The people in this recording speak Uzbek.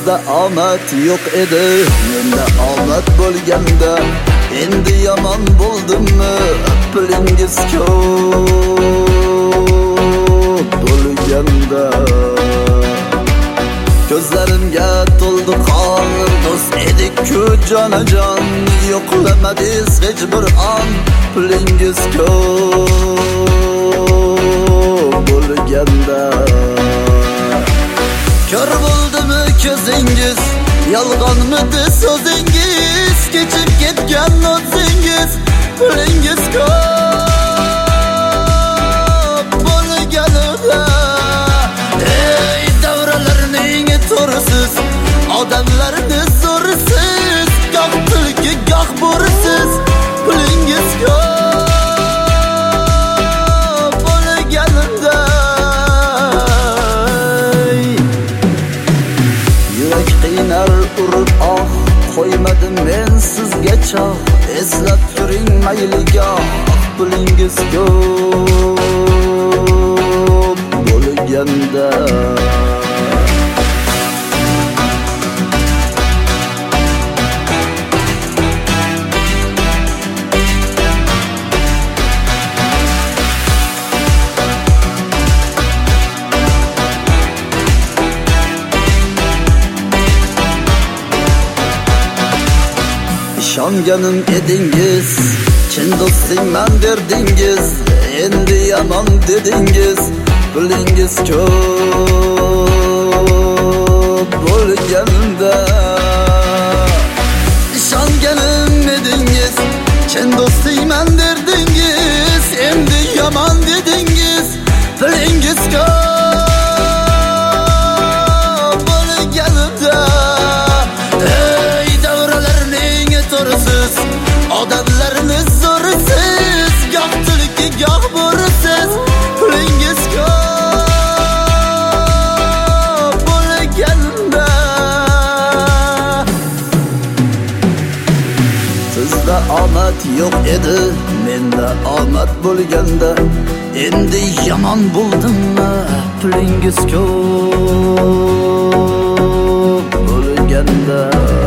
Sizda omad yo'q edi, menda omad bo'lganda, endi yomon bo'ldimmi? Pulingiz ko'p bo'lganda, ko'zlarimga to'ldi qon. Do'st edik-ku jonajon, yo'qlamadingiz hech bir on. Pulingiz ko'p bo'lganda, ko'r bo'ldimi ko'zingiz? Yolg'onmidi so'zingiz? Kechib ketgan o'zingiz? Pulingiz ko'p bo'lganda, ey davralarning to'risiz, odamlarni zo'risiz, goh tulki goh bo'risiz. Pulingiz ko'p bo'lganda, yurak qiynar urib qo'ymadim men sizga choh. Eslab turing mayligoh, pulingiz ko'p bo'lganda. İşonganim edingiz, chin do'stingman derdingiz, endi yomon dedingiz. Pulingiz ko'p bo'lganda, ishonganim edingiz, chin do'stingman derdingiz, endi yomon dedingiz. Pulingiz ko'p bo'lganda, odamlarni zo'risiz, goh tulki goh bo'risiz. Pulingiz ko'p bo'lganda, sizda omad yo'q edi, menda omad bo'lganda, endi yomon bo'ldimmi? Pulingiz ko'p bo'lganda.